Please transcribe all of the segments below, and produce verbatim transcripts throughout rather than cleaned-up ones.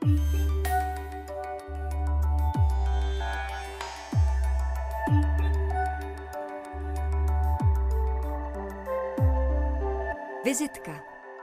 Vizitka.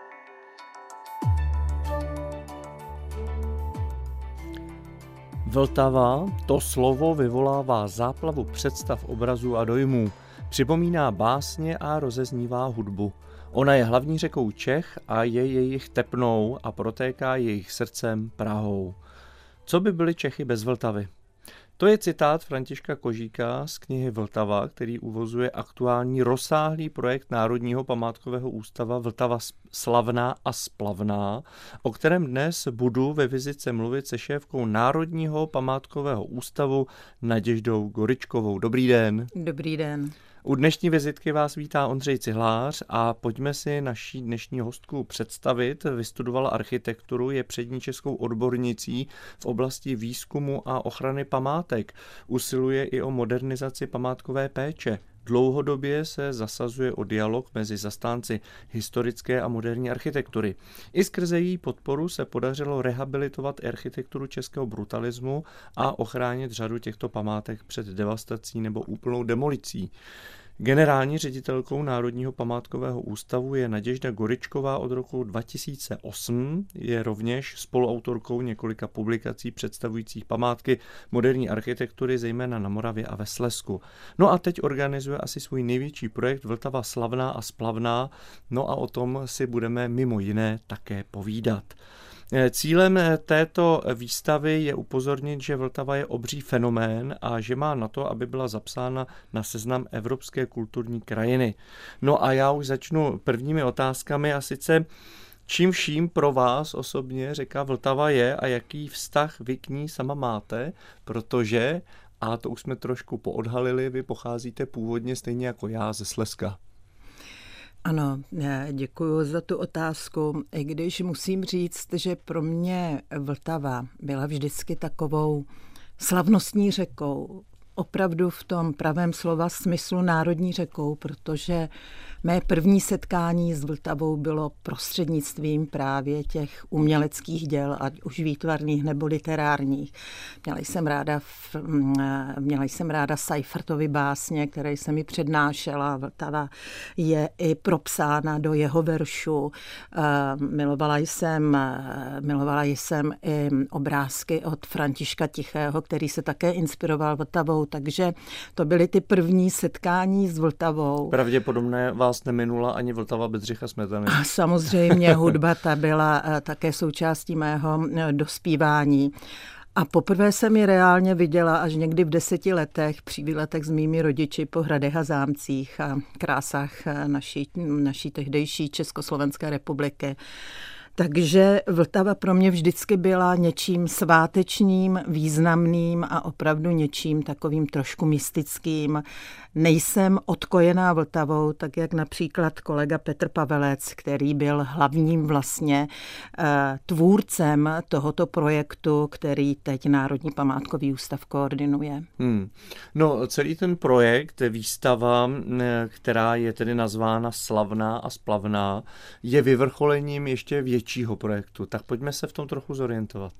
Vltava, to slovo vyvolává záplavu představ, obrazů a dojmů. Připomíná básně a rozeznívá hudbu. Ona je hlavní řekou Čech a je jejich tepnou a protéká jejich srdcem Prahou. Co by byly Čechy bez Vltavy? To je citát Františka Kožíka z knihy Vltava, který uvozuje aktuální rozsáhlý projekt Národního památkového ústava Vltava slavná a splavná, o kterém dnes budu ve vizitce mluvit se šéfkou Národního památkového ústavu Naděždou Goričkovou. Dobrý den. Dobrý den. U dnešní vizitky vás vítá Ondřej Cihlář a pojďme si naší dnešní hostku představit. Vystudovala architekturu, je přední českou odbornicí v oblasti výzkumu a ochrany památek. Usiluje i o modernizaci památkové péče. Dlouhodobě se zasazuje o dialog mezi zastánci historické a moderní architektury. I skrze její podporu se podařilo rehabilitovat architekturu českého brutalismu a ochránit řadu těchto památek před devastací nebo úplnou demolicí. Generální ředitelkou Národního památkového ústavu je Naděžda Goričková od roku dva tisíce osm, je rovněž spoluautorkou několika publikací představujících památky moderní architektury, zejména na Moravě a ve Slezsku. No a teď organizuje asi svůj největší projekt Vltava slavná a splavná, no a o tom si budeme mimo jiné také povídat. Cílem této výstavy je upozornit, že Vltava je obří fenomén a že má na to, aby byla zapsána na seznam evropské kulturní krajiny. No a já už začnu prvními otázkami a sice čím vším pro vás osobně řeka Vltava je a jaký vztah vy k ní sama máte, protože, a to už jsme trošku poodhalili, vy pocházíte původně stejně jako já ze Slezska. Ano, děkuji za tu otázku, i když musím říct, že pro mě Vltava byla vždycky takovou slavnostní řekou, opravdu v tom pravém slova smyslu národní řekou, protože mé první setkání s Vltavou bylo prostřednictvím právě těch uměleckých děl, ať už výtvarných nebo literárních. Měla jsem ráda, měla jsem ráda Seifertovy básně, které jsem mi přednášela. Vltava je i propsána do jeho veršu. Milovala jsem, milovala jsem i obrázky od Františka Tichého, který se také inspiroval Vltavou, takže to byly ty první setkání s Vltavou. Pravděpodobně vás neminula ani Vltava Bedřicha Smetany. A samozřejmě hudba ta byla také součástí mého dospívání. A poprvé jsem ji reálně viděla až někdy v deseti letech při výletech s mými rodiči po hradech a zámcích a krásách naší, naší tehdejší Československé republiky. Takže Vltava pro mě vždycky byla něčím svátečním, významným a opravdu něčím takovým trošku mystickým. Nejsem odkojená Vltavou, tak jak například kolega Petr Pavelec, který byl hlavním vlastně tvůrcem tohoto projektu, který teď Národní památkový ústav koordinuje. Hmm. No, celý ten projekt, výstava, která je tedy nazvána Slavná a splavná, je vyvrcholením ještě většího projektu. Tak pojďme se v tom trochu zorientovat.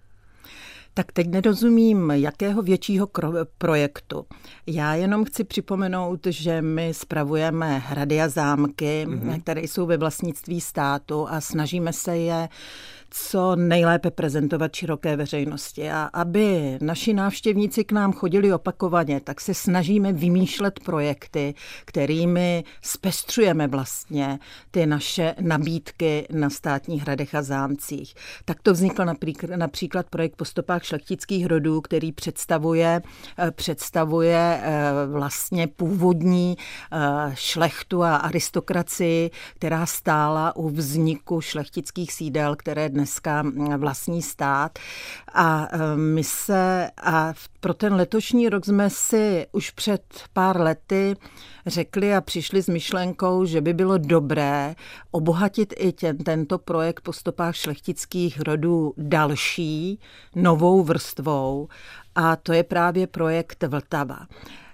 Tak teď nerozumím, jakého většího projektu. Já jenom chci připomenout, že my spravujeme hrady a zámky, mm-hmm. které jsou ve vlastnictví státu a snažíme se je co nejlépe prezentovat široké veřejnosti. A aby naši návštěvníci k nám chodili opakovaně, tak se snažíme vymýšlet projekty, kterými zpestřujeme vlastně ty naše nabídky na státních hradech a zámcích. Tak to vznikl například projekt Po stopách šlechtických rodů, který představuje, představuje vlastně původní šlechtu a aristokracii, která stála u vzniku šlechtických sídel, které dneska vlastní stát. A my se, a pro ten letošní rok jsme si už před pár lety řekli a přišli s myšlenkou, že by bylo dobré obohatit i ten, tento projekt Po stopách šlechtických rodů další, novou vrstvou. A to je právě projekt Vltava.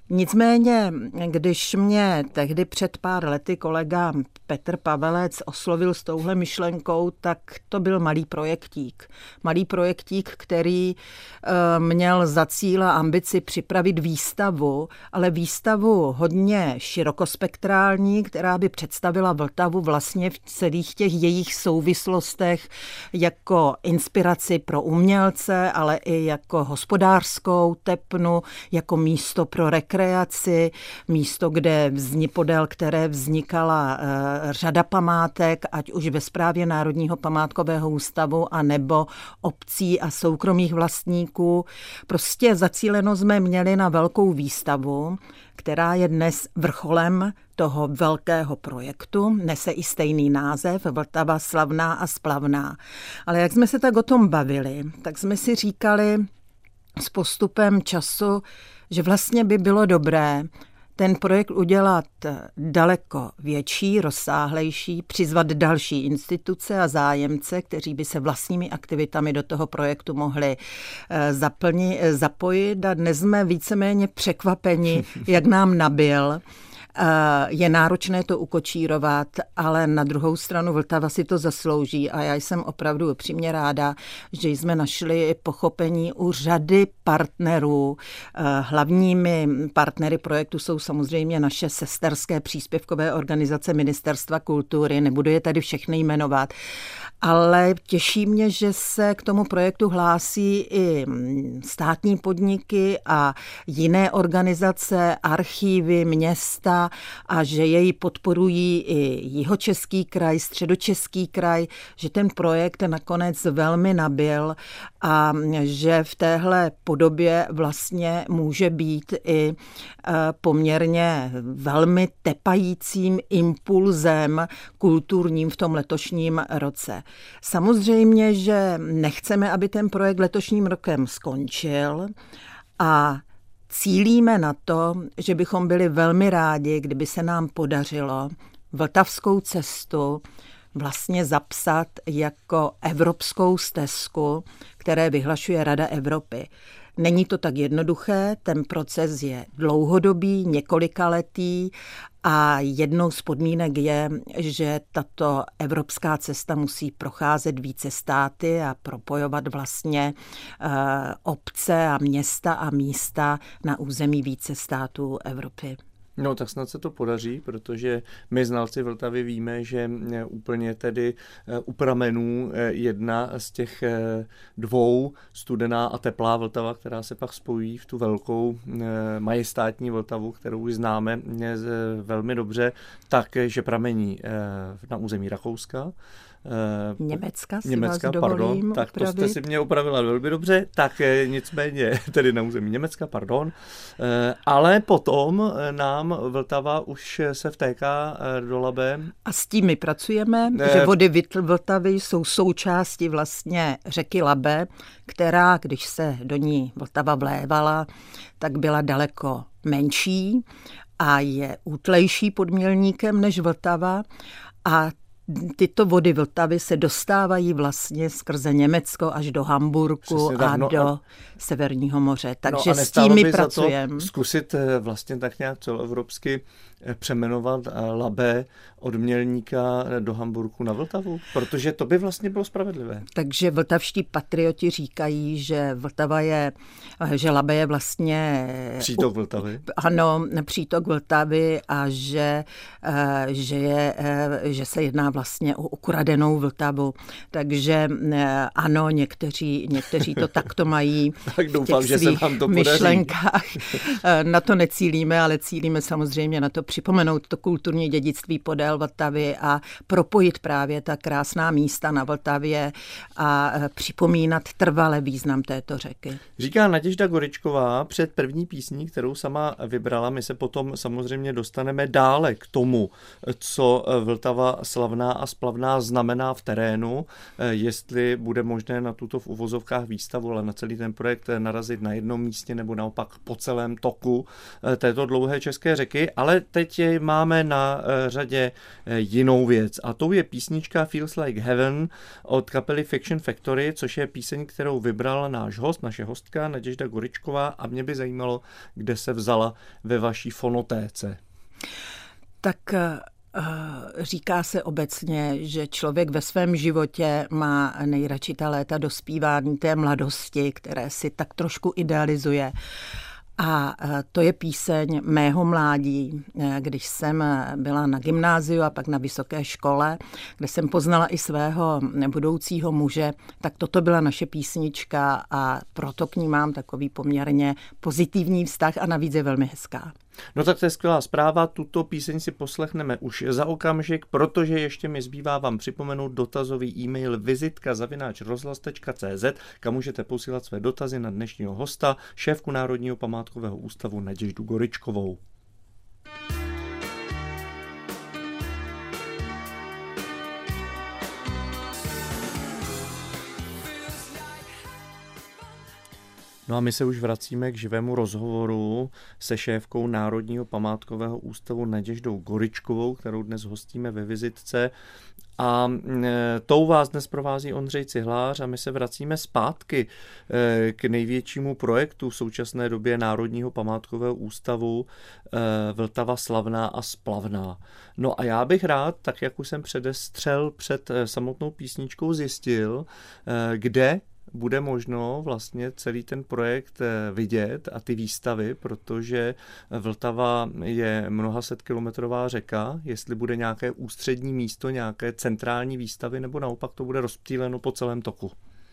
Nicméně, když mě tehdy před pár lety kolega Petr Pavelec oslovil s touhle myšlenkou, tak to byl malý projektík. Malý projektík, který e, měl za cíl a ambici připravit výstavu, ale výstavu hodně širokospektrální, která by představila Vltavu vlastně v celých těch jejich souvislostech jako inspiraci pro umělce, ale i jako hospodářskou tepnu, jako místo pro rekreaci, místo, kde vzni, podél které vznikala e, řada památek, ať už ve správě Národního památkového ústavu, a nebo obcí a soukromých vlastníků. Prostě zacíleno jsme měli na velkou výstavu, která je dnes vrcholem toho velkého projektu, nese i stejný název, Vltava slavná a splavná. Ale jak jsme se tak o tom bavili, tak jsme si říkali s postupem času, že vlastně by bylo dobré ten projekt udělat daleko větší, rozsáhlejší, přizvat další instituce a zájemce, kteří by se vlastními aktivitami do toho projektu mohli zaplnit, zapojit. A dnes jsme víceméně překvapeni, jak nám nabil. Je náročné to ukočírovat, ale na druhou stranu Vltava si to zaslouží a já jsem opravdu upřímně ráda, že jsme našli pochopení u řady partnerů. Hlavními partnery projektu jsou samozřejmě naše sesterské příspěvkové organizace Ministerstva kultury, nebudu je tady všechny jmenovat, ale těší mě, že se k tomu projektu hlásí i státní podniky a jiné organizace, archívy, města, a že jej podporují i Jihočeský kraj, Středočeský kraj, že ten projekt nakonec velmi nabil a že v téhle podobě vlastně může být i poměrně velmi tepajícím impulzem kulturním v tom letošním roce. Samozřejmě, že nechceme, aby ten projekt letošním rokem skončil a cílíme na to, že bychom byli velmi rádi, kdyby se nám podařilo Vltavskou cestu vlastně zapsat jako evropskou stezku, které vyhlašuje Rada Evropy. Není to tak jednoduché, ten proces je dlouhodobý, několikaletý a jednou z podmínek je, že tato evropská cesta musí procházet více státy a propojovat vlastně uh, obce a města a místa na území více států Evropy. No tak snad se to podaří, protože my znalci Vltavy víme, že úplně tedy u pramenů jedna z těch dvou, studená a teplá Vltava, která se pak spojí v tu velkou majestátní Vltavu, kterou už známe velmi dobře, takže pramení na území Rakouska. Uh, Německa si Německa, vás dovolím pardon, tak opravit. To jste si mě opravila velmi dobře, tak nicméně tedy na území Německa, pardon, uh, ale potom nám Vltava už se vtéká do Labe. A s tím my pracujeme, uh, že vody Vltavy jsou součástí vlastně řeky Labe, která, když se do ní Vltava vlévala, tak byla daleko menší a je útlejší podmělníkem než Vltava a tyto vody Vltavy se dostávají vlastně skrze Německo až do Hamburku a no, do a... Severního moře. Takže no s tím my pracujeme. Zkusit vlastně tak nějak celoevropsky přeměnovat Labe od Mělníka do Hamburku na Vltavu? Protože to by vlastně bylo spravedlivé. Takže vltavští patrioti říkají, že Vltava je, že Labe je vlastně... Přítok Vltavy. Ano, přítok Vltavy a že, že, je, že se jedná vlastně o ukradenou Vltavu. Takže ano, někteří, někteří to takto mají tak doufám, v těch že svých se vám to myšlenkách. Na to necílíme, ale cílíme samozřejmě na to připomenout to kulturní dědictví podél Vltavy a propojit právě ta krásná místa na Vltavě a připomínat trvale význam této řeky. Říká Naděžda Goričková před první písní, kterou sama vybrala. My se potom samozřejmě dostaneme dále k tomu, co Vltava slavná slavná a splavná znamená v terénu, jestli bude možné na tuto v uvozovkách výstavu, ale na celý ten projekt narazit na jednom místě nebo naopak po celém toku této dlouhé české řeky. Ale teď máme na řadě jinou věc a tou je písnička Feels Like Heaven od kapely Fiction Factory, což je píseň, kterou vybral náš host, naše hostka Naděžda Goričková, a mě by zajímalo, kde se vzala ve vaší fonotéce. Tak říká se obecně, že člověk ve svém životě má nejradši ta léta dospívání té mladosti, které si tak trošku idealizuje. A to je píseň mého mládí, když jsem byla na gymnáziu a pak na vysoké škole, kde jsem poznala i svého budoucího muže, tak toto byla naše písnička a proto k ní mám takový poměrně pozitivní vztah a navíc je velmi hezká. No tak to je skvělá zpráva, tuto píseň si poslechneme už za okamžik, protože ještě mi zbývá vám připomenout dotazový e-mail vizitka zavináč rozhlas tečka cé zet, kam můžete posílat své dotazy na dnešního hosta, šéfku Národního památkového ústavu Naděždu Goričkovou. No a my se už vracíme k živému rozhovoru se šéfkou Národního památkového ústavu Naděždou Goričkovou, kterou dnes hostíme ve vizitce. A tou vás dnes provází Ondřej Cihlář a my se vracíme zpátky k největšímu projektu v současné době Národního památkového ústavu Vltava slavná a splavná. No a já bych rád, tak jak už jsem předestřel před samotnou písničkou, zjistil, kde bude možno vlastně celý ten projekt vidět a ty výstavy, protože Vltava je mnohasetkilometrová řeka, jestli bude nějaké ústřední místo, nějaké centrální výstavy, nebo naopak to bude rozptýleno po celém toku.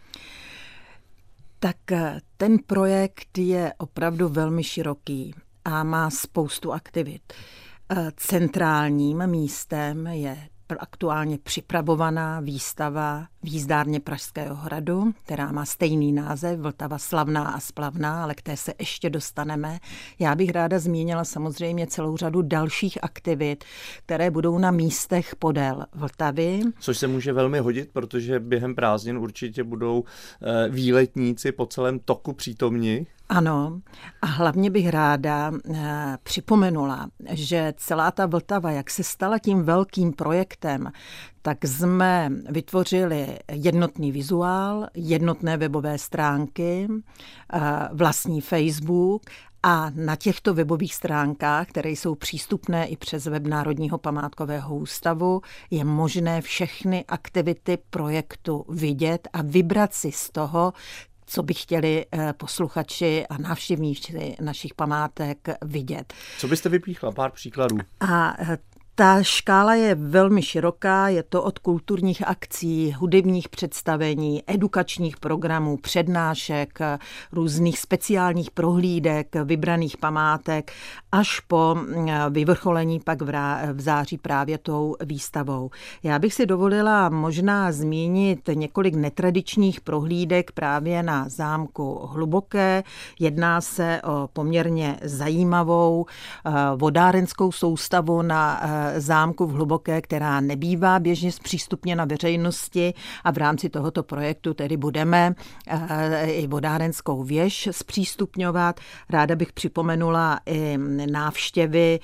Tak ten projekt je opravdu velmi široký a má spoustu aktivit. Centrálním místem je aktuálně připravovaná výstava v jízdárně Pražského hradu, která má stejný název, Vltava slavná a splavná, ale k té se ještě dostaneme. Já bych ráda zmínila samozřejmě celou řadu dalších aktivit, které budou na místech podél Vltavy. Což se může velmi hodit, protože během prázdnin určitě budou výletníci po celém toku přítomni. Ano, a hlavně bych ráda eh, připomenula, že celá ta Vltava, jak se stala tím velkým projektem, tak jsme vytvořili jednotný vizuál, jednotné webové stránky, eh, vlastní Facebook a na těchto webových stránkách, které jsou přístupné i přes web Národního památkového ústavu, je možné všechny aktivity projektu vidět a vybrat si z toho, co by chtěli posluchači a návštěvníci našich památek vidět. Co byste vypíchla? Pár příkladů. A ta škála je velmi široká, je to od kulturních akcí, hudebních představení, edukačních programů, přednášek, různých speciálních prohlídek, vybraných památek, až po vyvrcholení pak v září právě tou výstavou. Já bych si dovolila možná zmínit několik netradičních prohlídek právě na zámku Hluboké. Jedná se o poměrně zajímavou vodárenskou soustavu na zámku v Hluboké, která nebývá běžně zpřístupněna veřejnosti a v rámci tohoto projektu tedy budeme i vodárenskou věž zpřístupňovat. Ráda bych připomenula i návštěvy,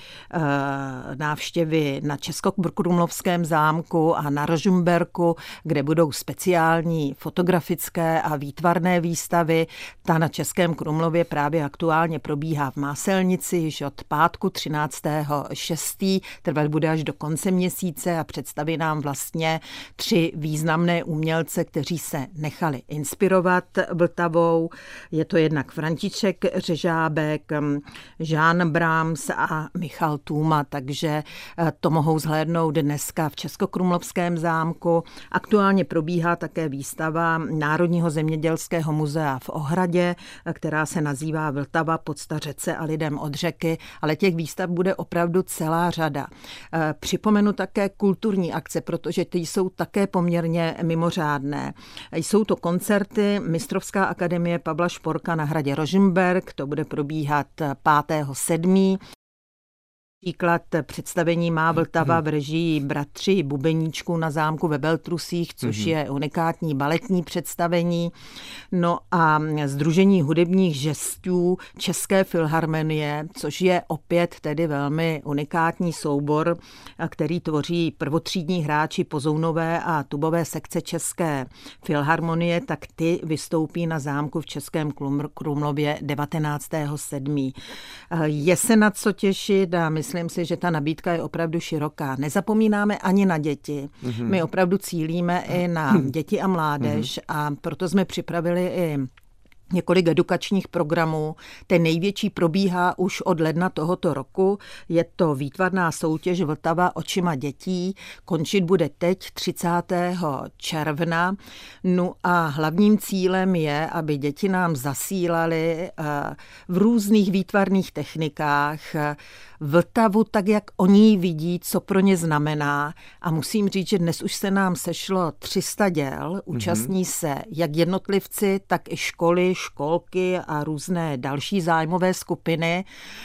návštěvy na Českokrumlovském zámku a na Rožmberku, kde budou speciální fotografické a výtvarné výstavy. Ta na Českém Krumlově právě aktuálně probíhá v Máselnici již od pátku třináctého šestého Trvat bude až do konce měsíce a představí nám vlastně tři významné umělce, kteří se nechali inspirovat Vltavou. Je to jednak František Řežábek, Jean Brahms a Michal Tůma, takže to mohou zhlédnout dneska v Českokrumlovském zámku. Aktuálně probíhá také výstava Národního zemědělského muzea v Ohradě, která se nazývá Vltava, podsta řece a lidem od řeky, ale těch výstav bude opravdu celá řada. Připomenu také kulturní akce, protože ty jsou také poměrně mimořádné. Jsou to koncerty Mistrovská akademie Pavla Šporka na hradě Rožmberk, to bude probíhat pátého sedmého Příklad představení má Vltava v režii Bratři bubeníčků na zámku ve Beltrusích, což mm-hmm. je unikátní baletní představení. No a Sdružení hudebních žestů České filharmonie, což je opět tedy velmi unikátní soubor, který tvoří prvotřídní hráči pozounové a tubové sekce České filharmonie, tak ty vystoupí na zámku v Českém Krumlově devatenáctého sedmého Je se na co těšit a myslím si, že ta nabídka je opravdu široká. Nezapomínáme ani na děti. Mm-hmm. My opravdu cílíme i na děti a mládež mm-hmm. a proto jsme připravili i několik edukačních programů. Ten největší probíhá už od ledna tohoto roku. Je to výtvarná soutěž Vltava očima dětí. Končit bude teď třicátého června. No a hlavním cílem je, aby děti nám zasílali v různých výtvarných technikách Vltavu tak, jak oni ji vidí, co pro ně znamená. A musím říct, že dnes už se nám sešlo tři sta děl. Účastní mm-hmm. se jak jednotlivci, tak i školy, školky a různé další zájmové skupiny.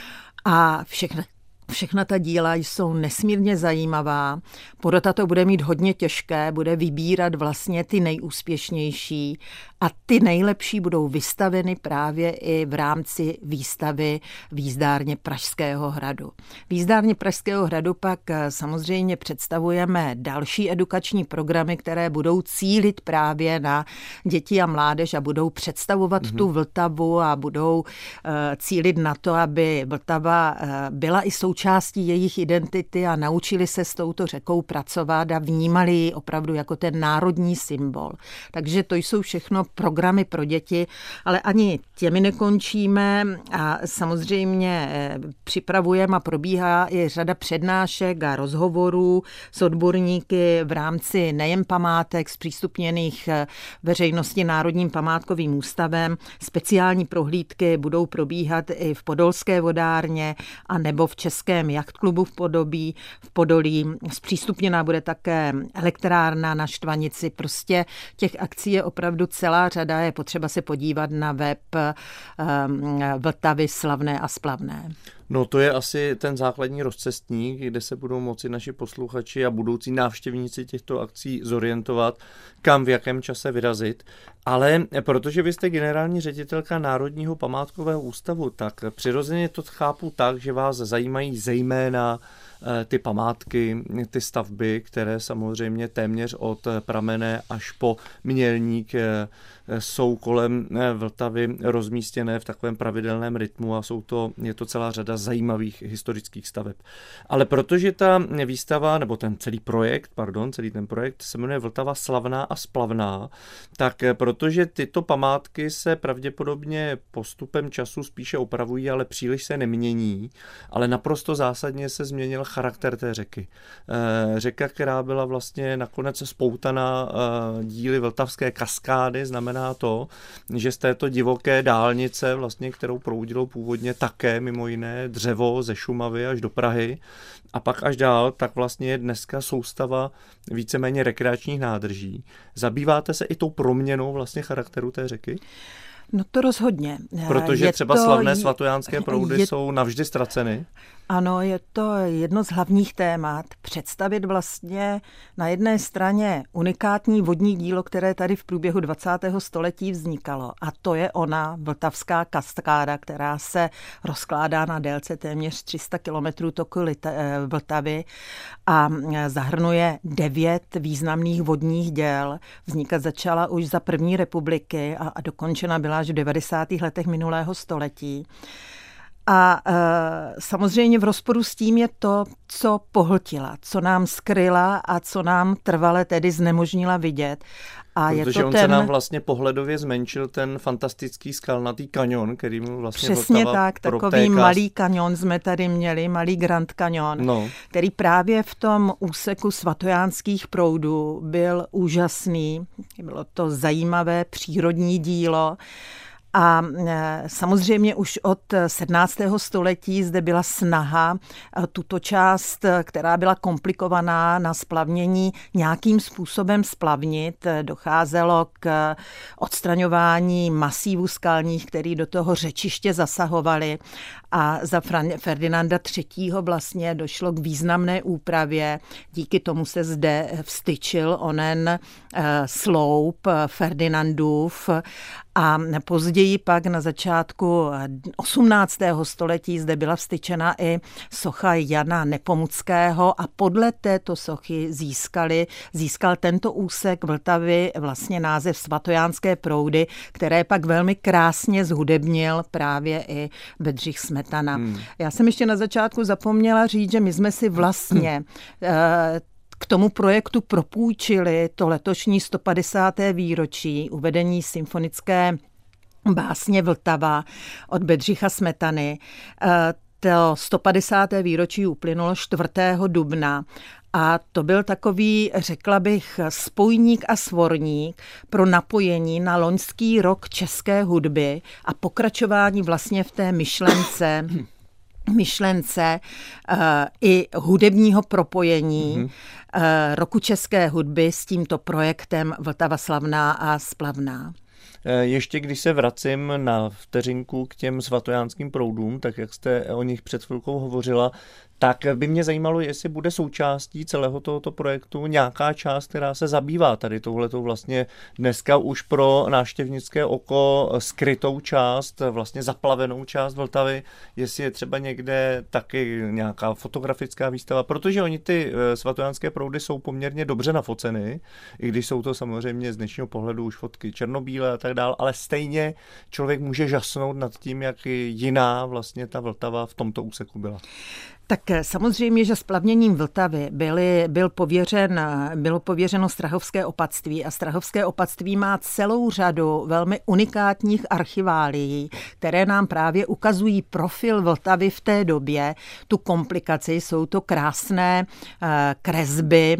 A všechny Všechna ta díla jsou nesmírně zajímavá. Porota to bude mít hodně těžké, bude vybírat vlastně ty nejúspěšnější a ty nejlepší budou vystaveny právě i v rámci výstavy v jízdárně Pražského hradu. V jízdárně Pražského hradu pak samozřejmě představujeme další edukační programy, které budou cílit právě na děti a mládež a budou představovat mm-hmm. tu Vltavu a budou uh, cílit na to, aby Vltava uh, byla i součástí jejich identity a naučili se s touto řekou pracovat a vnímali ji opravdu jako ten národní symbol. Takže to jsou všechno programy pro děti, ale ani těmi nekončíme a samozřejmě připravujeme a probíhá i řada přednášek a rozhovorů s odborníky v rámci nejen památek zpřístupněných veřejnosti Národním památkovým ústavem. Speciální prohlídky budou probíhat i v Podolské vodárně a nebo v Českém jachtklubu v Podobí, v Podolí. Zpřístupněná bude také elektrárna na Štvanici. Prostě těch akcí je opravdu celá řada. Je potřeba se podívat na web um, Vltavy slavné a splavné. No to je asi ten základní rozcestník, kde se budou moci naši posluchači a budoucí návštěvníci těchto akcí zorientovat, kam v jakém čase vyrazit. Ale protože vy jste generální ředitelka Národního památkového ústavu, tak přirozeně to chápu tak, že vás zajímají zejména ty památky, ty stavby, které samozřejmě téměř od Pramene až po Mělník jsou kolem Vltavy rozmístěné v takovém pravidelném rytmu a jsou to, je to celá řada zajímavých historických staveb. Ale protože ta výstava, nebo ten celý projekt, pardon, celý ten projekt se jmenuje Vltava slavná a splavná, tak protože tyto památky se pravděpodobně postupem času spíše opravují, ale příliš se nemění, ale naprosto zásadně se změnil charakter té řeky. Řeka, která byla vlastně nakonec spoutaná díly Vltavské kaskády, znamená to, že z této divoké dálnice, vlastně, kterou proudilo původně také mimo jiné dřevo ze Šumavy až do Prahy a pak až dál, tak vlastně je dneska soustava víceméně rekreačních nádrží. Zabýváte se i tou proměnou vlastně charakteru té řeky? No to rozhodně. Protože je třeba to, slavné svatojánské proudy je, jsou navždy ztraceny. Ano, je to jedno z hlavních témat. Představit vlastně na jedné straně unikátní vodní dílo, které tady v průběhu dvacátého století vznikalo. A to je ona, Vltavská kaskáda, která se rozkládá na délce téměř tři sta kilometrů toku Vltavy a zahrnuje devět významných vodních děl. Vznikat začala už za první republiky a, a dokončena byla až v devadesátých letech minulého století. A e, samozřejmě v rozporu s tím je to, co pohltila, co nám skryla a co nám trvale tedy znemožnila vidět. A Protože je to on ten... se nám vlastně pohledově zmenšil ten fantastický skalnatý kanion, který mu vlastně Přesně Vltava tak, takový protéká. malý kanion jsme tady měli, malý Grand Canyon, no. který právě v tom úseku svatojánských proudů byl úžasný. Bylo to zajímavé přírodní dílo. A samozřejmě už od sedmnáctého století zde byla snaha tuto část, která byla komplikovaná na splavnění, nějakým způsobem splavnit. Docházelo k odstraňování masívů skalních, které do toho řečiště zasahovaly. a za Ferdinanda třetího vlastně došlo k významné úpravě. Díky tomu se zde vstyčil onen sloup Ferdinandův a později pak na začátku osmnáctého století zde byla vstyčena i socha Jana Nepomuckého a podle této sochy získali, získal tento úsek Vltavy vlastně název Svatojánské proudy, které pak velmi krásně zhudebnil právě i Bedřich Smetana. Hmm. Já jsem ještě na začátku zapomněla říct, že my jsme si vlastně k tomu projektu propůjčili to letošní sto padesáté výročí uvedení symfonické básně Vltava od Bedřicha Smetany. To sto padesáté výročí uplynulo čtvrtého dubna. A to byl takový, řekla bych, spojník a svorník pro napojení na loňský rok české hudby a pokračování vlastně v té myšlence myšlence uh, i hudebního propojení mm-hmm. uh, roku české hudby s tímto projektem Vltava slavná a splavná. Ještě když se vracím na vteřinku k těm svatojánským proudům, tak jak jste o nich před chvilkou hovořila, tak by mě zajímalo, jestli bude součástí celého tohoto projektu nějaká část, která se zabývá tady touhletou vlastně dneska už pro návštěvnické oko skrytou část, vlastně zaplavenou část Vltavy, jestli je třeba někde taky nějaká fotografická výstava, protože oni ty svatojánské proudy jsou poměrně dobře nafoceny, i když jsou to samozřejmě z dnešního pohledu už fotky černobílé a tak dál, ale stejně člověk může žasnout nad tím, jak jiná vlastně ta Vltava v tomto úseku byla. Tak samozřejmě, že splavněním Vltavy byly, byl pověřen, bylo pověřeno Strahovské opatství a Strahovské opatství má celou řadu velmi unikátních archiválií, které nám právě ukazují profil Vltavy v té době. Tu komplikaci jsou to krásné kresby,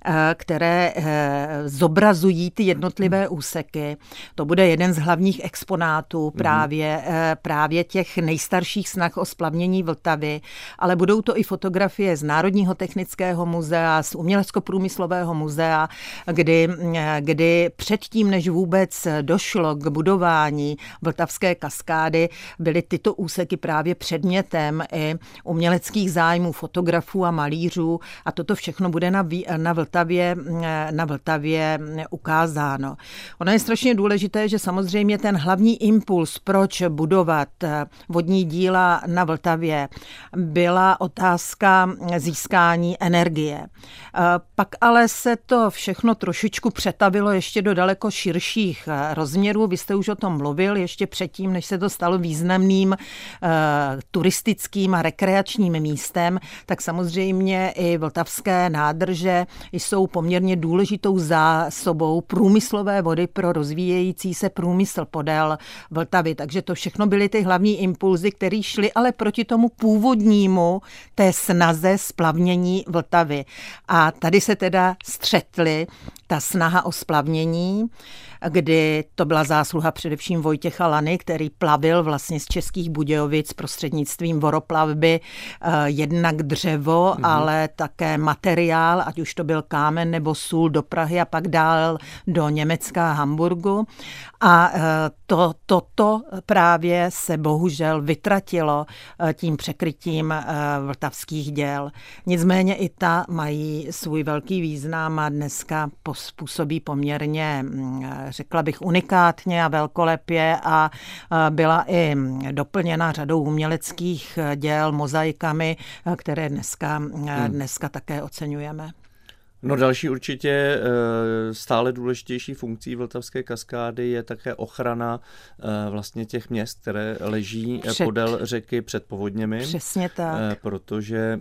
které zobrazují ty jednotlivé úseky. To bude jeden z hlavních exponátů právě, právě těch nejstarších snah o splavnění Vltavy, ale budou to i fotografie z Národního technického muzea, z Umělecko-průmyslového muzea, kdy, kdy předtím, než vůbec došlo k budování Vltavské kaskády, byly tyto úseky právě předmětem i uměleckých zájmů fotografů a malířů a toto všechno bude na, na, Vltavě, na Vltavě ukázáno. Ono je strašně důležité, že samozřejmě ten hlavní impuls, proč budovat vodní díla na Vltavě, byla otázka získání energie. Pak ale se to všechno trošičku přetavilo ještě do daleko širších rozměrů. Vy jste už o tom mluvil ještě předtím, než se to stalo významným uh, turistickým a rekreačním místem, tak samozřejmě i vltavské nádrže jsou poměrně důležitou zásobou průmyslové vody pro rozvíjející se průmysl podél Vltavy. Takže to všechno byly ty hlavní impulzy, které šly ale proti tomu původnímu té snaze splavnění Vltavy. A tady se teda střetly ta snaha o splavnění, kdy to byla zásluha především Vojtěcha Lany, který plavil vlastně z Českých Budějovic prostřednictvím voroplavby jednak dřevo, mm. ale také materiál, ať už to byl kámen nebo sůl do Prahy a pak dál do Německa a Hamburgu. A to, toto právě se bohužel vytratilo tím překrytím vltavských děl. Nicméně i ta mají svůj velký význam a dneska působí poměrně, řekla bych, unikátně a velkolepě a byla i doplněna řadou uměleckých děl, mozaikami, které dneska, dneska také oceňujeme. No další určitě stále důležitější funkcí Vltavské kaskády je také ochrana vlastně těch měst, které leží před, podél řeky před povodněmi. Přesně tak. Protože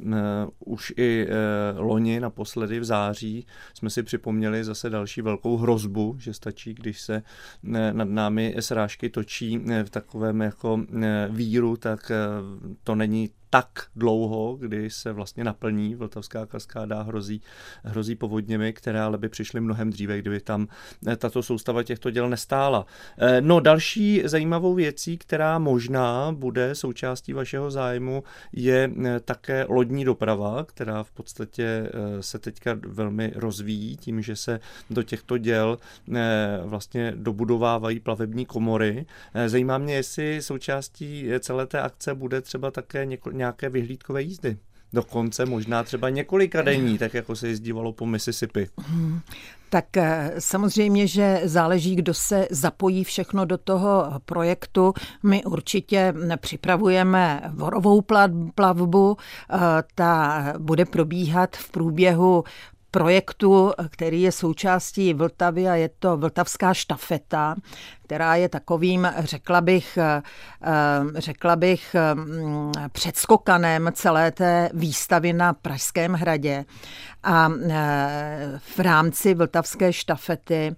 už i loni naposledy v září jsme si připomněli zase další velkou hrozbu, že stačí, když se nad námi srážky točí v takovém jako víru, tak to není tak dlouho, kdy se vlastně naplní Vltavská kaskáda, hrozí, hrozí povodněmi, které ale by přišly mnohem dříve, kdyby tam tato soustava těchto děl nestála. No další zajímavou věcí, která možná bude součástí vašeho zájmu, je také lodní doprava, která v podstatě se teďka velmi rozvíjí tím, že se do těchto děl vlastně dobudovávají plavební komory. Zajímá mě, jestli součástí celé té akce bude třeba také něko, nějaké vyhlídkové jízdy. Dokonce možná třeba několika denní, tak jako se jezdívalo po Mississippi. Hmm. Tak samozřejmě, že záleží, kdo se zapojí všechno do toho projektu. My určitě připravujeme vorovou plavbu. Ta bude probíhat v průběhu projektu, který je součástí Vltavy a je to Vltavská štafeta, která je takovým, řekla bych, řekla bych, předskokanem celé té výstavy na Pražském hradě. A v rámci Vltavské štafety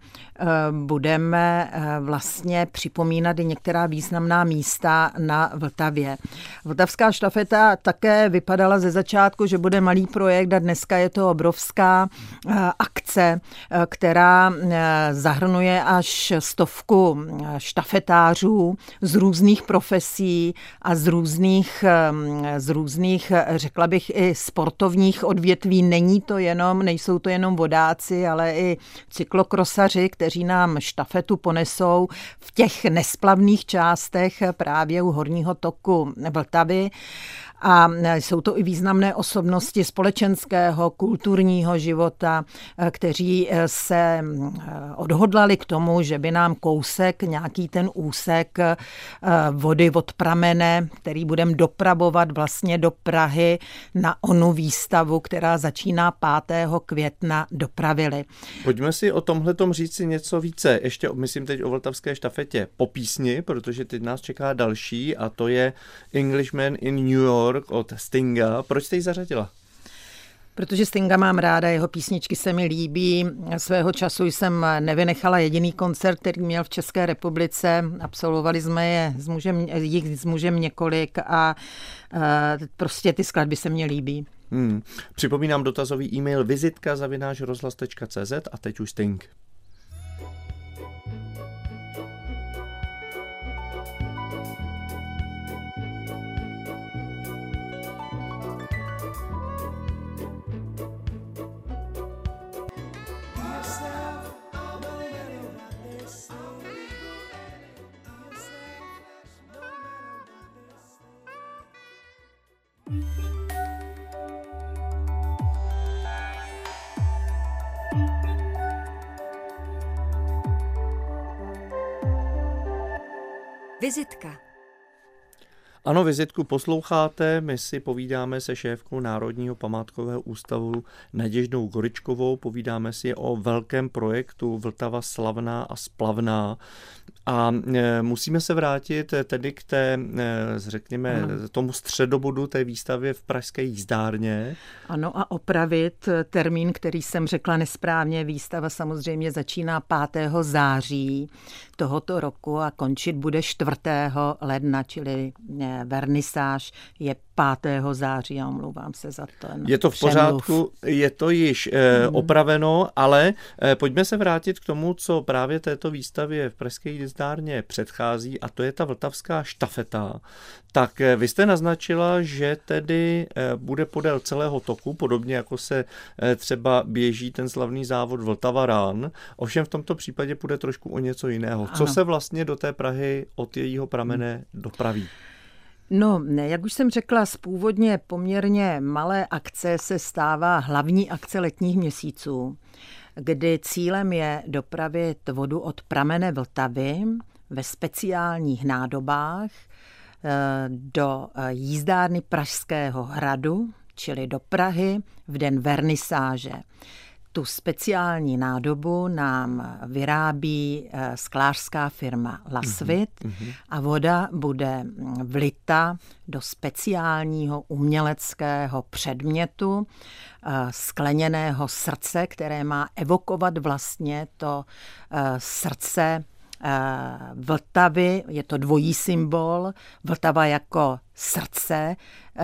budeme vlastně připomínat i některá významná místa na Vltavě. Vltavská štafeta také vypadala ze začátku, že bude malý projekt a dneska je to obrovská akce, která zahrnuje až stovku štafetářů z různých profesí a z různých, z různých, řekla bych, i sportovních odvětví. Není to jenom, nejsou to jenom vodáci, ale i cyklokrosaři, kteří nám štafetu ponesou v těch nesplavných částech právě u horního toku Vltavy. A jsou to i významné osobnosti společenského, kulturního života, kteří se odhodlali k tomu, že by nám kousek, nějaký ten úsek vody od pramene, který budeme dopravovat vlastně do Prahy na onu výstavu, která začíná pátého května, dopravili. Pojďme si o tomhletom říct si něco více. Ještě myslím teď o Vltavské štafetě po písni, protože teď nás čeká další a to je Englishman in New York od Stinga. Proč jste ji zařadila? Protože Stinga mám ráda, jeho písničky se mi líbí. Svého času jsem nevynechala jediný koncert, který měl v České republice. Absolvovali jsme je s mužem, jich s mužem několik a uh, prostě ty skladby se mně líbí. Hmm. Připomínám dotazový e-mail vizitka zavináč rozhlas tečka cé zet a teď už Sting. Vizitka. Ano, vizitku posloucháte, my si povídáme se šéfkou Národního památkového ústavu Naděždou Goričkovou, povídáme si o velkém projektu Vltava slavná a splavná a e, musíme se vrátit tedy k té, e, řekněme, ano. tomu středobodu té výstavy v pražské jízdárně. Ano a opravit termín, který jsem řekla nesprávně, výstava samozřejmě začíná pátého září tohoto roku a končit bude čtvrtého ledna, čili ne, vernisáž je pátého září, já omlouvám se za to. Je to v pořádku, je to již eh, opraveno, ale eh, pojďme se vrátit k tomu, co právě této výstavě v pražské jízdárně předchází, a to je ta Vltavská štafeta. Tak eh, vy jste naznačila, že tedy eh, bude podél celého toku, podobně jako se eh, třeba běží ten slavný závod Vltava Run, ovšem v tomto případě bude trošku o něco jiného. Co ano. se vlastně do té Prahy od jejího pramene dopraví? No, jak už jsem řekla, z původně poměrně malé akce se stává hlavní akce letních měsíců, kdy cílem je dopravit vodu od pramene Vltavy ve speciálních nádobách do jízdárny Pražského hradu, čili do Prahy v den vernisáže. Tu speciální nádobu nám vyrábí sklářská firma Lasvit mm-hmm. a voda bude vlita do speciálního uměleckého předmětu skleněného srdce, které má evokovat vlastně to srdce Vltavy. Je to dvojí symbol. Vltava jako srdce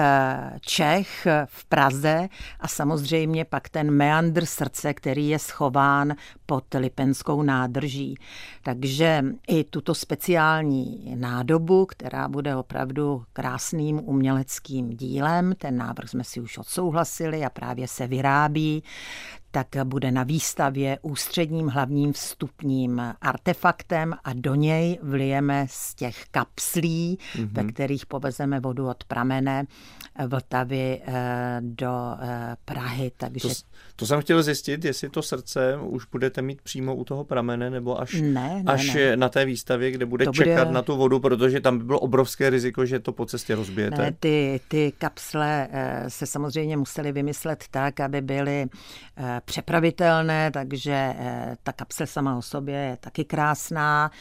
Čech v Praze a samozřejmě pak ten meandr srdce, který je schován pod Lipenskou nádrží. Takže i tuto speciální nádobu, která bude opravdu krásným uměleckým dílem, ten návrh jsme si už odsouhlasili a právě se vyrábí, tak bude na výstavě ústředním hlavním vstupním artefaktem a do něj vlijeme z těch kapslí, mm-hmm. ve kterých povezeme vodu od pramene Vltavy do Prahy. Takže... To, to jsem chtěl zjistit, jestli to srdce už budete mít přímo u toho pramene, nebo až, ne, ne, až ne. na té výstavě, kde bude to čekat bude... na tu vodu, protože tam by bylo obrovské riziko, že to po cestě rozbijete. Ne, ty, ty kapsle se samozřejmě musely vymyslet tak, aby byly přepravitelné, takže ta kapsle sama o sobě je taky krásná,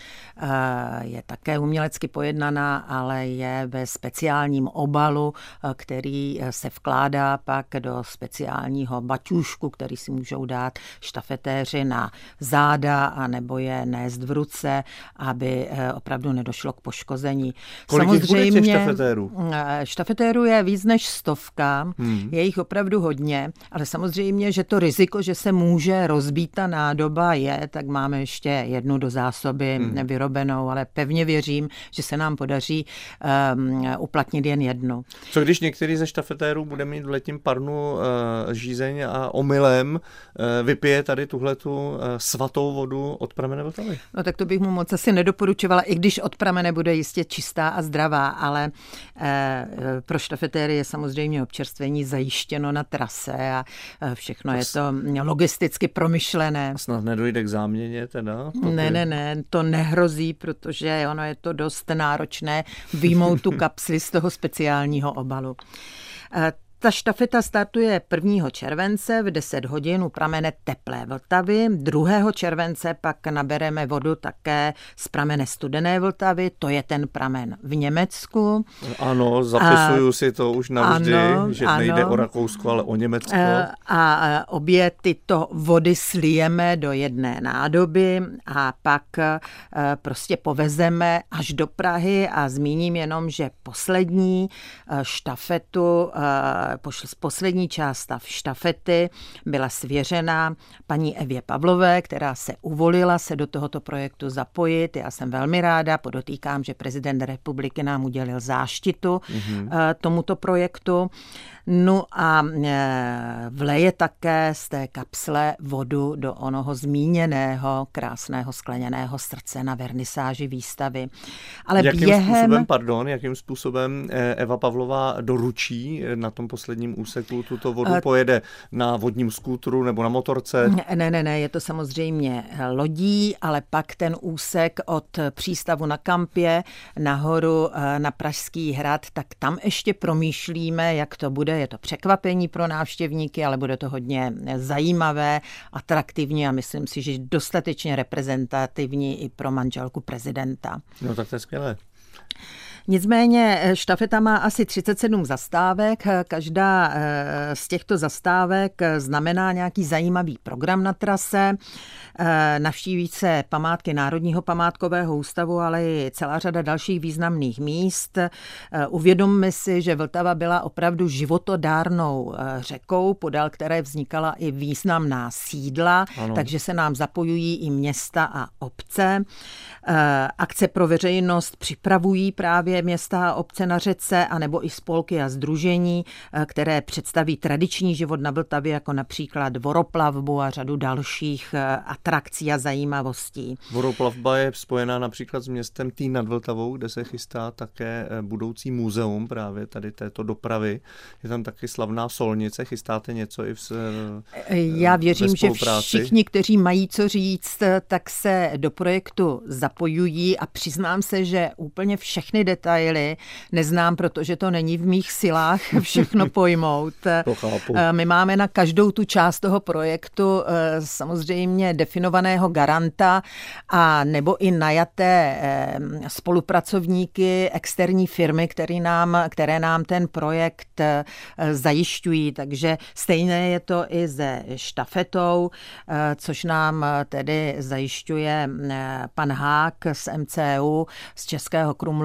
je také umělecky pojednaná, ale je ve speciálním obalu, který se vkládá pak do speciálního baťůžku, který si můžou dát štafetéři na záda a nebo je nést v ruce, aby opravdu nedošlo k poškození. Kolik samozřejmě, jich bude těch štafetérů? Štafetérů je víc než stovka, hmm. je jich opravdu hodně, ale samozřejmě, že to riziko, že se může rozbít ta nádoba je, tak máme ještě jednu do zásoby hmm. vyrobenou, ale pevně věřím, že se nám podaří um, uplatnit jen jednu. Co když některý ze štafetérů bude mít v letním parnu uh, žízeň a omylem uh, vypije tady tuhletu uh, svatou vodu od pramene Vltavy? No tak to bych mu moc asi nedoporučovala, i když od pramene bude jistě čistá a zdravá, ale uh, pro štafetéry je samozřejmě občerstvení zajištěno na trase a uh, všechno to je to logisticky promyšlené. Snad nedojde k záměně teda? Ne, ne, ne, to nehrozí, protože ono je to dost náročné vyjmout tu kapsli z toho speciálního obalu. Ta štafeta startuje prvního července v deset hodin u pramene Teplé Vltavy. druhého července pak nabereme vodu také z pramene Studené Vltavy, to je ten pramen v Německu. Ano, zapisuju a, si to už navždy, ano, že ano. nejde o Rakousko, ale o Německo. A, a obě tyto vody slijeme do jedné nádoby a pak prostě povezeme až do Prahy a zmíním jenom, že poslední štafetu poslední část štafety byla svěřena paní Evě Pavlové, která se uvolila se do tohoto projektu zapojit. Já jsem velmi ráda, podotýkám, že prezident republiky nám udělil záštitu mm-hmm. tomuto projektu. No a vleje také z té kapsle vodu do onoho zmíněného krásného skleněného srdce na vernisáži výstavy. Ale jakým během... způsobem, pardon, jakým způsobem Eva Pavlová doručí na tom posledním úseku tuto vodu? Uh, Pojede na vodním skútru nebo na motorce? Ne, ne, ne, je to samozřejmě lodí, ale pak ten úsek od přístavu na Kampě nahoru na Pražský hrad, tak tam ještě promýšlíme, jak to bude. Je to překvapení pro návštěvníky, ale bude to hodně zajímavé, atraktivní a myslím si, že dostatečně reprezentativní i pro manželku prezidenta. No tak to je skvělé. Nicméně štafeta má asi třicet sedm zastávek. Každá z těchto zastávek znamená nějaký zajímavý program na trase. Navštíví se památky Národního památkového ústavu, ale i celá řada dalších významných míst. Uvědomme si, že Vltava byla opravdu životodárnou řekou, podél které vznikala i významná sídla, ano. Takže se nám zapojují i města a obce. Akce pro veřejnost připravují právě města a obce na řece, anebo i spolky a sdružení, které představí tradiční život na Vltavě, jako například voroplavbu a řadu dalších atrakcí a zajímavostí. Voroplavba je spojená například s městem Týn nad Vltavou, kde se chystá také budoucí muzeum právě tady této dopravy. Je tam taky slavná solnice. Chystáte něco i v Já věřím, že všichni, kteří mají co říct, tak se do projektu zapojují a přiznám se, že úplně všechny detaily neznám, protože to není v mých silách všechno pojmout. To chápu. My máme na každou tu část toho projektu samozřejmě definovaného garanta a nebo i najaté spolupracovníky, externí firmy, které nám, které nám ten projekt zajišťují. Takže stejné je to i se štafetou, což nám tedy zajišťuje pan Hák z M C U, z Českého Krumlova,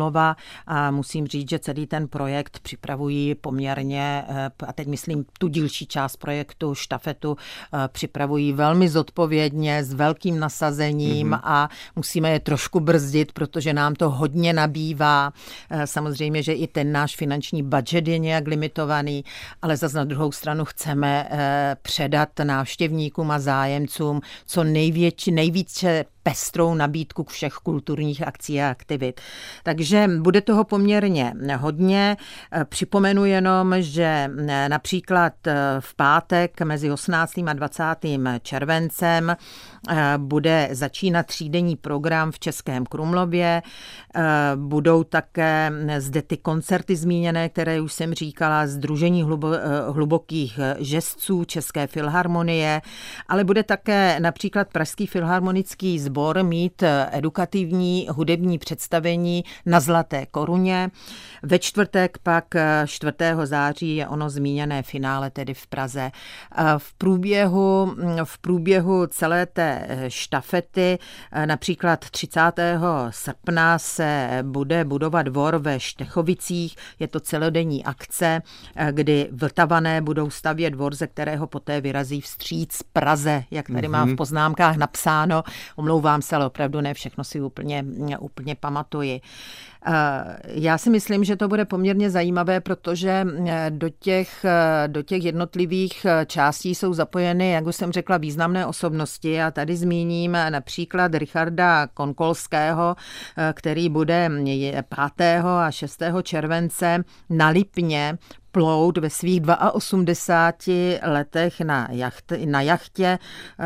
a musím říct, že celý ten projekt připravují poměrně, a teď myslím tu dílčí část projektu, štafetu, připravují velmi zodpovědně, s velkým nasazením mm-hmm. a musíme je trošku brzdit, protože nám to hodně nabývá. Samozřejmě, že i ten náš finanční budget je nějak limitovaný, ale zase na druhou stranu chceme předat návštěvníkům a zájemcům co největší, nejvíce pestrou nabídku k všech kulturních akcí a aktivit. Takže bude toho poměrně hodně. Připomenu jenom, že například v pátek mezi osmnáctým a dvacátým červencem bude začínat třídenní program v Českém Krumlově. Budou také zde ty koncerty zmíněné, které už jsem říkala, Sdružení hlubo, hlubokých žestců České filharmonie, ale bude také například Pražský filharmonický sbor mít edukativní hudební představení na Zlaté koruně. Ve čtvrtek pak čtvrtého září je ono zmíněné finále tedy v Praze. V průběhu, v průběhu celé té štafety například třicátého srpna se bude budovat dvor ve Štechovicích. Je to celodenní akce, kdy Vltavané budou stavět dvor, ze kterého poté vyrazí vstříc Praze, jak tady mm-hmm. mám v poznámkách napsáno. Omlouvám se, ale opravdu ne všechno si úplně, úplně pamatuji. Já si myslím, že to bude poměrně zajímavé, protože do těch, do těch jednotlivých částí jsou zapojeny, jak už jsem řekla, významné osobnosti a tady zmíním například Richarda Konkolského, který bude pátého a šestého července na Lipně plout ve svých osmdesáti dvou letech na, jacht, na jachtě,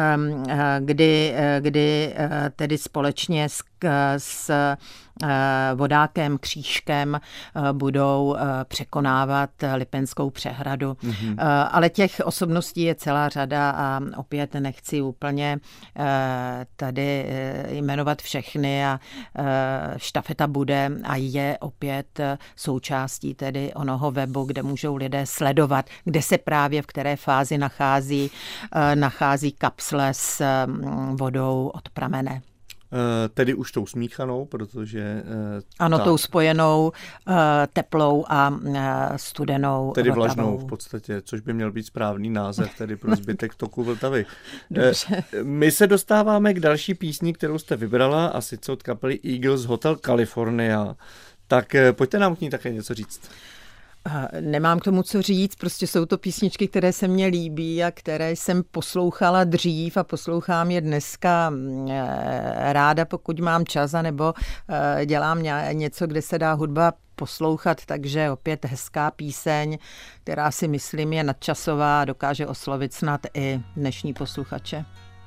kdy, kdy tedy společně s, s vodákem Křížkem budou překonávat Lipenskou přehradu. Mm-hmm. Ale těch osobností je celá řada a opět nechci úplně tady jmenovat všechny a štafeta bude a je opět součástí tedy onoho webu, kde můžou lidé sledovat, kde se právě v které fázi nachází, nachází kapsle s vodou od pramene. Tedy už tou smíchanou, protože... Ano, ta, tou spojenou teplou a studenou tedy Vltavou. vlažnou v podstatě, což by měl být správný název tedy pro zbytek toku Vltavy. Dobře. My se dostáváme k další písni, kterou jste vybrala, a sice od kapely Eagles Hotel California. Tak pojďte nám k ní také něco říct. Nemám k tomu co říct, prostě jsou to písničky, které se mně líbí a které jsem poslouchala dřív a poslouchám je dneska ráda, pokud mám čas, anebo dělám něco, kde se dá hudba poslouchat, takže opět hezká píseň, která si myslím je nadčasová a dokáže oslovit snad i dnešní posluchače.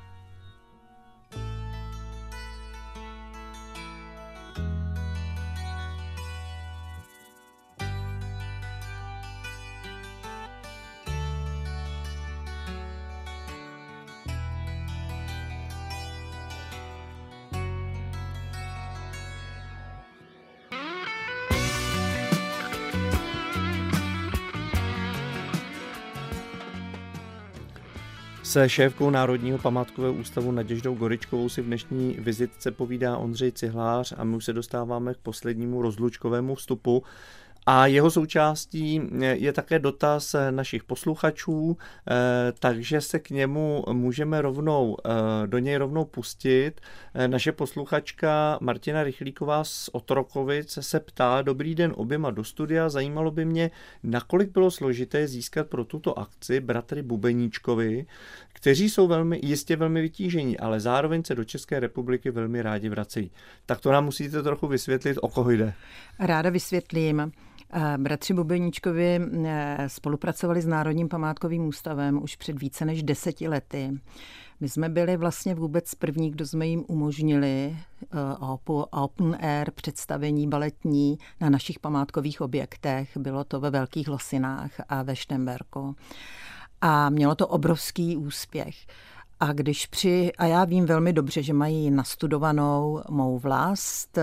Se šéfkou Národního památkového ústavu Naděždou Goričkovou si v dnešní vizitce povídá Ondřej Cihlář a my už se dostáváme k poslednímu rozlučkovému vstupu. A jeho součástí je také dotaz našich posluchačů, takže se k němu můžeme rovnou, do něj rovnou pustit. Naše posluchačka Martina Rychlíková z Otrokovic se ptá: dobrý den oběma do studia, zajímalo by mě, nakolik bylo složité získat pro tuto akci bratry Bubeníčkovi, kteří jsou velmi, jistě velmi vytížení, ale zároveň se do České republiky velmi rádi vracejí. Tak to nám musíte trochu vysvětlit, o koho jde. Ráda vysvětlím. Bratři Bubeníčkovi spolupracovali s Národním památkovým ústavem už před více než deseti lety. My jsme byli vlastně vůbec první, kdo jsme jim umožnili open air představení baletní na našich památkových objektech. Bylo to ve Velkých Losinách a ve Štemberku. A mělo to obrovský úspěch. A když při, a já vím velmi dobře, že mají nastudovanou mou vlast,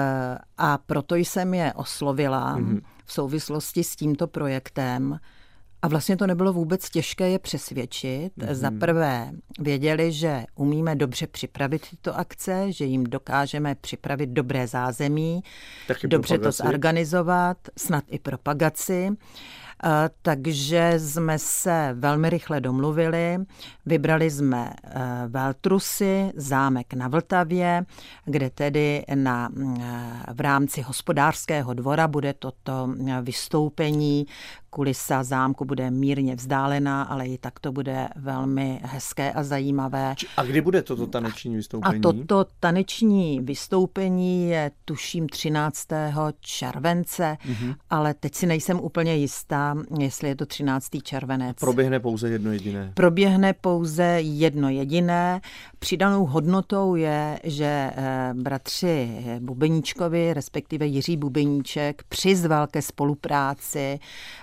a proto jsem je oslovila mm-hmm. v souvislosti s tímto projektem A vlastně to nebylo vůbec těžké je přesvědčit. Mm-hmm. Za prvé věděli, že umíme dobře připravit tyto akce, že jim dokážeme připravit dobré zázemí, Taky dobře propagaci. to zorganizovat, snad i propagaci. Uh, takže jsme se velmi rychle domluvili, vybrali jsme uh, veltrusy, zámek na Vltavě, kde tedy na, uh, v rámci hospodářského dvora bude toto vystoupení. Kulisa zámku bude mírně vzdálená, ale i tak to bude velmi hezké a zajímavé. A kdy bude toto taneční vystoupení? A toto taneční vystoupení je tuším třináctého července, mm-hmm. ale teď si nejsem úplně jistá, jestli je to třináctého červenec. Proběhne pouze jedno jediné. Proběhne pouze jedno jediné. Přidanou hodnotou je, že bratři Bubeníčkovi, respektive Jiří Bubeníček, přizval ke spolupráci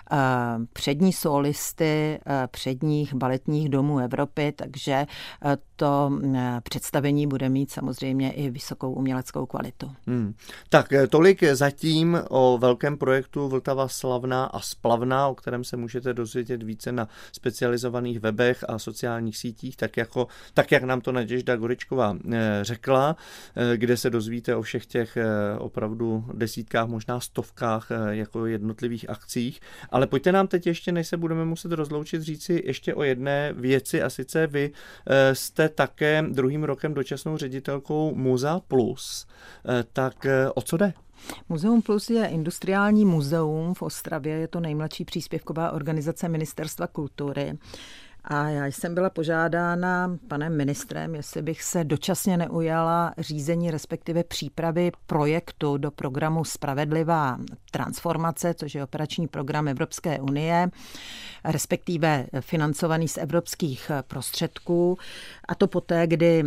přední solisty předních baletních domů Evropy, takže to představení bude mít samozřejmě i vysokou uměleckou kvalitu. Hmm. Tak tolik zatím o velkém projektu Vltava slavná a splavná, o kterém se můžete dozvědět více na specializovaných webech a sociálních sítích, tak, jako, tak jak nám to Naděžda Goričková řekla, kde se dozvíte o všech těch opravdu desítkách, možná stovkách jako jednotlivých akcích. Ale pojďte nám teď ještě, než se budeme muset rozloučit, říci ještě o jedné věci, a sice vy jste také druhým rokem dočasnou ředitelkou Muzea Plus. Tak o co jde? Muzeum Plus je industriální muzeum v Ostravě, je to nejmladší příspěvková organizace Ministerstva kultury. A já jsem byla požádána panem ministrem, jestli bych se dočasně neujala řízení, respektive přípravy projektu do programu Spravedlivá transformace, což je operační program Evropské unie, respektive financovaný z evropských prostředků. A to poté, kdy,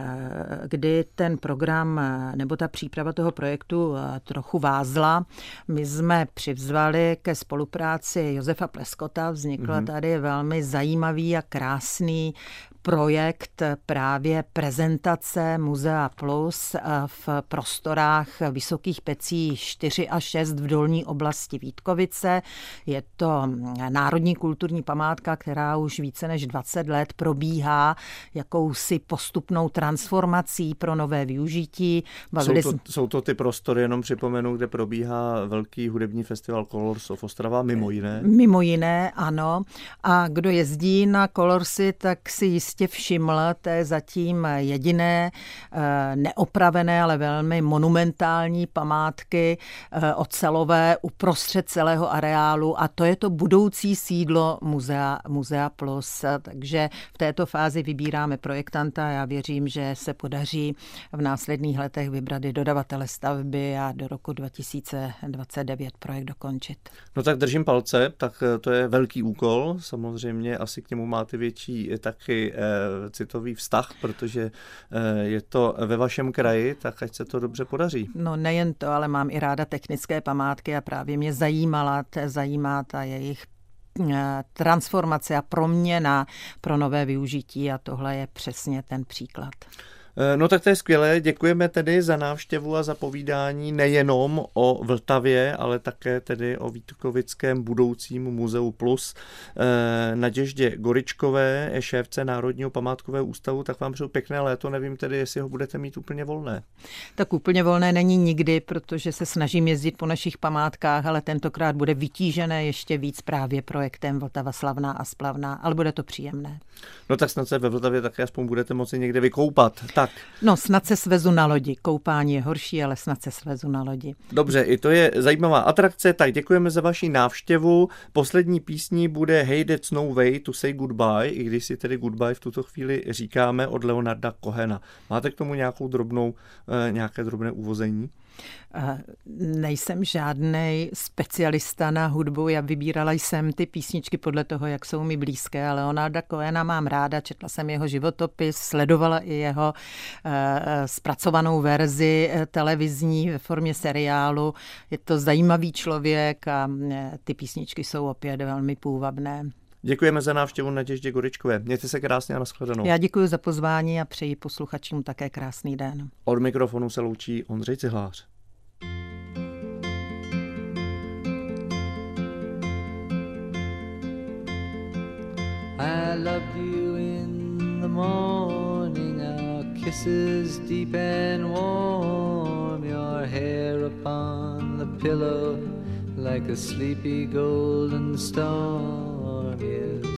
kdy ten program nebo ta příprava toho projektu trochu vázla. My jsme přivzvali ke spolupráci Josefa Pleskota, vznikl mm-hmm. tady velmi zajímavý a krásný projekt právě prezentace Muzea Plus v prostorách Vysokých Pecí čtyři a šest v dolní oblasti Vítkovice. Je to národní kulturní památka, která už více než dvacet let probíhá jakousi postupnou transformací pro nové využití. Jsou to, jsou to ty prostory, jenom připomenu, kde probíhá velký hudební festival Colors of Ostrava, mimo jiné. Mimo jiné, ano. A kdo jezdí na Colorsy, tak si jistě všiml, to je zatím jediné neopravené, ale velmi monumentální památky ocelové uprostřed celého areálu, a to je to budoucí sídlo Muzea, Muzea Plus. Takže v této fázi vybíráme projektanta a já věřím, že se podaří v následných letech vybrat i dodavatele stavby a do roku dva tisíce dvacet devět projekt dokončit. No tak držím palce, tak to je velký úkol, samozřejmě asi k němu máte větší taky citový vztah, protože je to ve vašem kraji, tak ať se to dobře podaří. No nejen to, ale mám i ráda technické památky a právě mě zajímala, zajímá ta jejich transformace a proměna pro nové využití, a tohle je přesně ten příklad. No tak to je skvělé, děkujeme tedy za návštěvu a za povídání nejenom o Vltavě, ale také tedy o Vítkovickém budoucím Muzeu Plus. Naděždě Goričkové, šéfce Národního památkového ústavu, tak vám přeju pěkné léto, nevím tedy, jestli ho budete mít úplně volné. Tak úplně volné není nikdy, protože se snažím jezdit po našich památkách, ale tentokrát bude vytížené ještě víc právě projektem Vltava slavná a splavná, ale bude to příjemné. No tak snad se ve Vltavě také aspoň budete moci někde vykoupat. Tak. No snad se svezu na lodi. Koupání je horší, ale snad se svezu na lodi. Dobře, i to je zajímavá atrakce, tak děkujeme za vaši návštěvu. Poslední písní bude Hey That's No Way to Say Goodbye, i když si tedy goodbye v tuto chvíli říkáme, od Leonarda Cohena. Máte k tomu nějakou drobnou, nějaké drobné uvození? Nejsem žádnej specialista na hudbu, já vybírala jsem ty písničky podle toho, jak jsou mi blízké, ale Leonarda Cohena mám ráda, četla jsem jeho životopis, sledovala i jeho uh, zpracovanou verzi televizní ve formě seriálu. Je to zajímavý člověk a ty písničky jsou opět velmi půvabné. Děkujeme za návštěvu Naděždě Goričkové. Mějte se krásně a nashledanou. Já děkuji za pozvání a přeji posluchačům také krásný den. Od mikrofonu se loučí Ondřej Cihlář. I loved you in the morning, our kisses deep and warm, your hair upon the pillow like a sleepy golden storm. Yes,